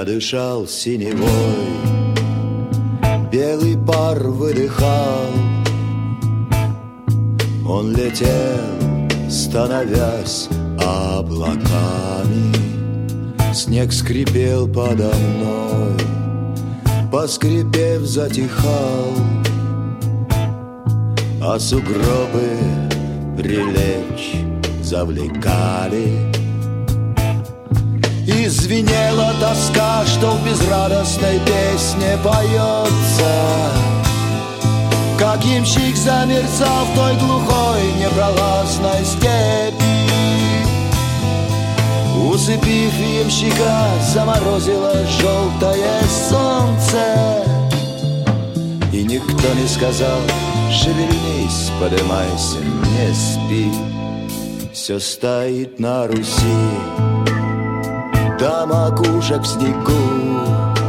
дышал синевой, белый пар выдыхал. Он летел, становясь облаками. Снег скрипел подо мной, поскрипев, затихал. А сугробы прилечь завлекали. И звенела тоска, что в безрадостной песне поется. Как ямщик замерзал в той глухой непролазной степи. Усыпив ямщика, заморозило желтое солнце. И никто не сказал: шевельнись, подымайся, не спи. Все стоит на Руси до макушек в снегу.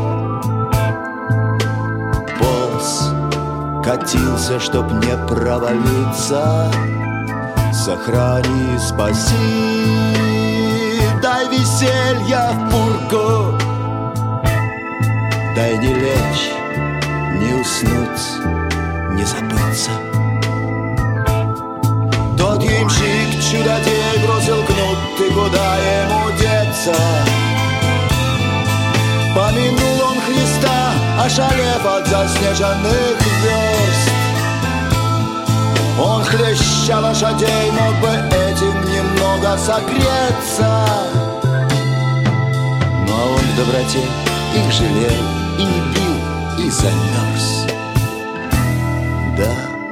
Полз, катился, чтоб не провалиться. Сохрани, спаси, дай веселья в пургу. Дай не лечь, не уснуть, не забыться. Тот ямщик чудодей бросил кнут, и куда ему деться? Помянул он Христа, ошалев от заснеженных верст. Он, хлеща лошадей, мог бы этим немного согреться. Но он в доброте их жалел и не бил, и замерз. Да.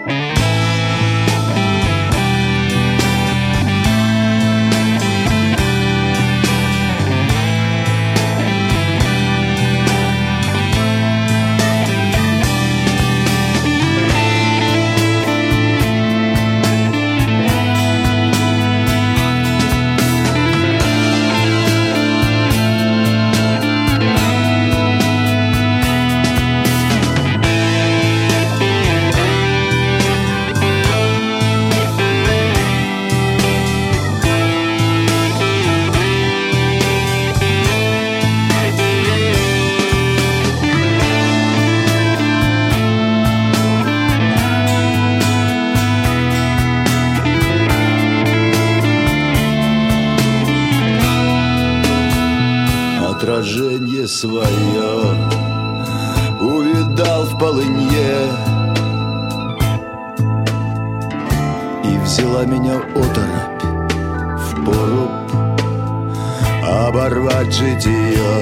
Отражение свое увидал в полынье, и взяла меня оторопь в поруб оборвать житие.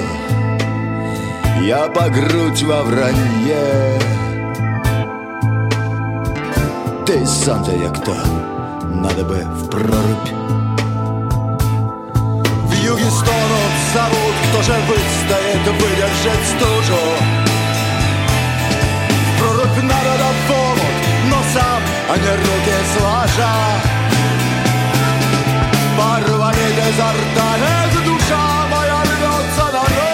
Я по грудь во вранье. Ты сам-то я кто? Надо бы в прорубь. В юге стонут, зовут, кто же выстоит, выдержать стужу. В прорубь надо до помут, но сам, а не руки сложа. Порвали изо рта, эта душа моя рвется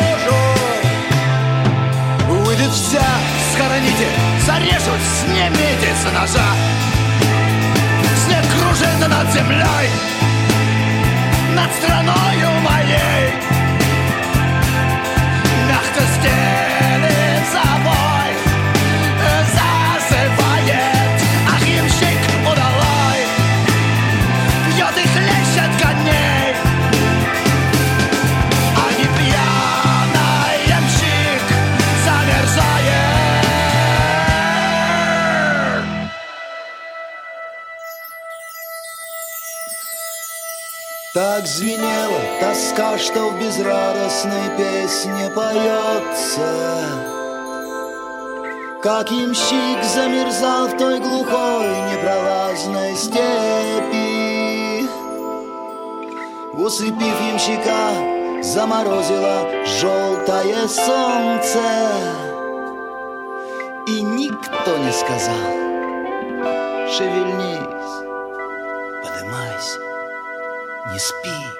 наружу. Выйдет вся, схороните, зарежут, снимите с ножа. Снег кружит над землей, над страною моей. Мягко стелит собой, зазывает. Ах, ямщик удалой, пьет и хлещет коней. А не пьяный ямщик замерзает. Так звенела тоска, что в безрадостной песне поется. Как ямщик замерзал в той глухой непролазной степи. Усыпив ямщика, заморозило желтое солнце. И никто не сказал: шевельнись, подымайся, не спи.